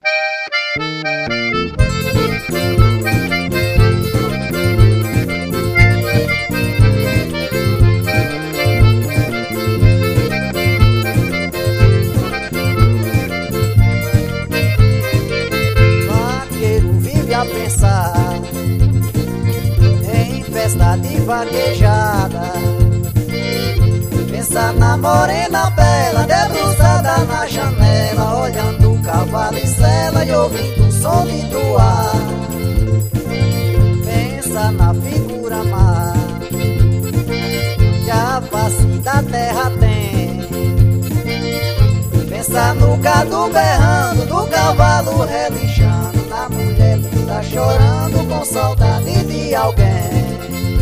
Vaqueiro vive a pensar em festa de vaquejada. Pensa na morena bela, debruçada na janela, olhando o cavalo e sela e ouvindo o som de toar. Pensa na figura má que a face da terra tem. Pensa no gado berrando, do cavalo relinchando, na mulher linda chorando com saudade de alguém.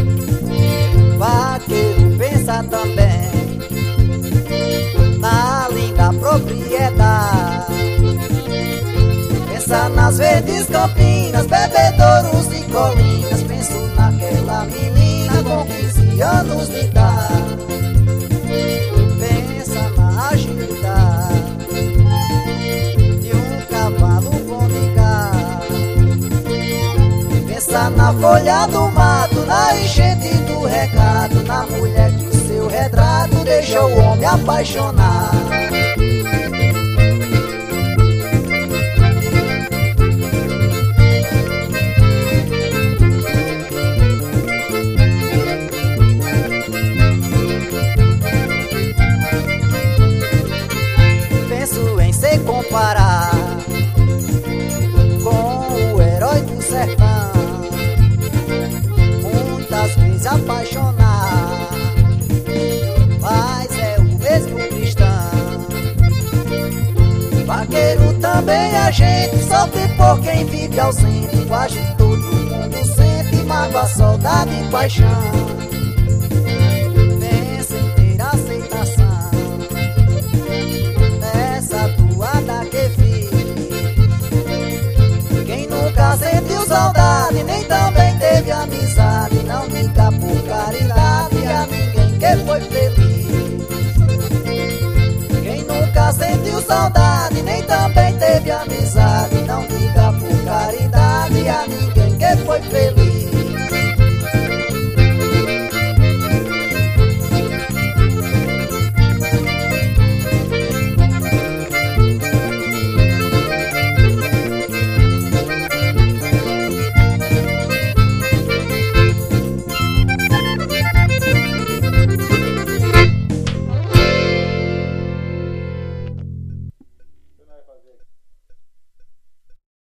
Vaqueiro pensa também na linda propriedade. Pensa nas verdes campinas, bebedouros e colinas. Penso naquela menina com 15 anos de idade. Pensa na agilidade de um cavalo com ligar. Pensa na folha do mato, na enchente do recado, na mulher que o seu retrato deixou o homem apaixonar. Penso em se comparar com o herói do sertão, muitas vezes apaixonar, mas é o mesmo cristão. Vaqueiro também é gente, sofre por quem vive ausente. Quase todo mundo sente mágoa, saudade e paixão. Pensa em ter aceitação nessa toada que fiz. Quem nunca sentiu saudade, nem também teve amizade, não liga por caridade a ninguém que foi feliz. Quem nunca sentiu saudade, nem também teve amizade, não liga por caridade a ninguém que foi feliz. Você não vai fazer.